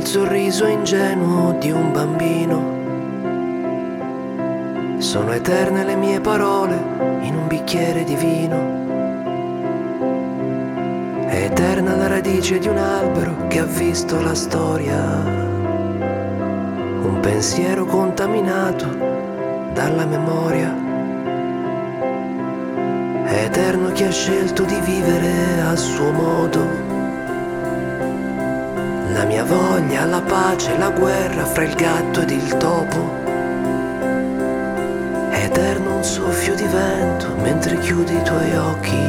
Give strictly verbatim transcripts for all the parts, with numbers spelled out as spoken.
sorriso ingenuo di un bambino. Sono eterne le mie parole in un bicchiere di vino. È eterna la radice di un albero che ha visto la storia. Un pensiero contaminato dalla memoria. È eterno chi ha scelto di vivere a suo modo. La mia voglia, la pace, la guerra fra il gatto ed il topo. È eterno un soffio di vento mentre chiudi i tuoi occhi.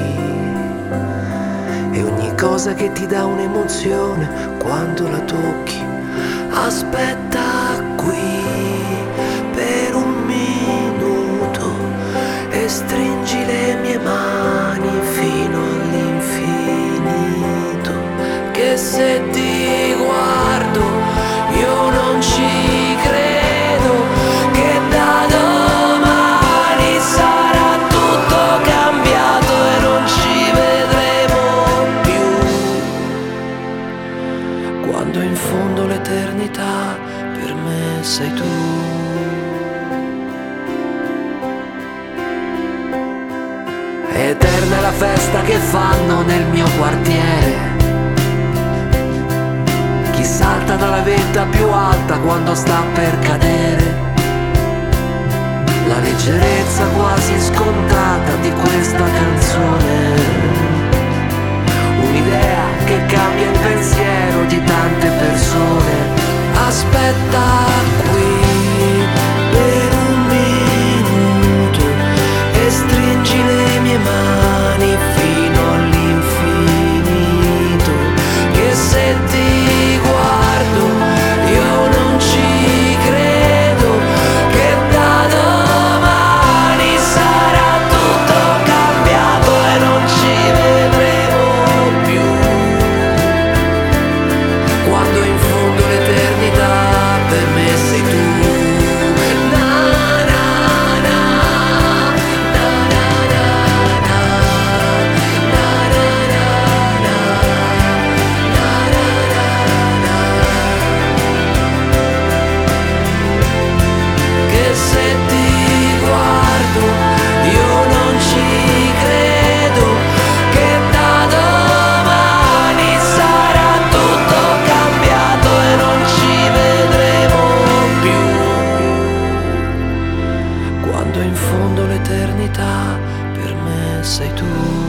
E ogni cosa che ti dà un'emozione quando la tocchi. Aspetta qui per un minuto e stringi le mie mani fino all'infinito. Che se ti guardo io non ci credo, che da domani sarà tutto cambiato e non ci vedremo più. Quando in fondo l'eternità per me sei tu. Eterna è la festa che fanno nel mio quartiere. Chi salta dalla vetta più alta quando sta per cadere. La leggerezza quasi scontata di questa canzone. Un'idea che cambia il pensiero di tante persone. Aspetta qui per un minuto e stringi le mie mani fino all'infinito. Che se ti guardo io non ci credo, che da domani sarà tutto cambiato e non ci vedremo più. Quando in fondo l'eternità per me sei tu. Na na na, na na na na, na na na na, na na na na. Che se ti guardo io non ci credo, che da domani sarà tutto cambiato e non ci vedremo più. Quando in fondo l'eternità per me sei tu.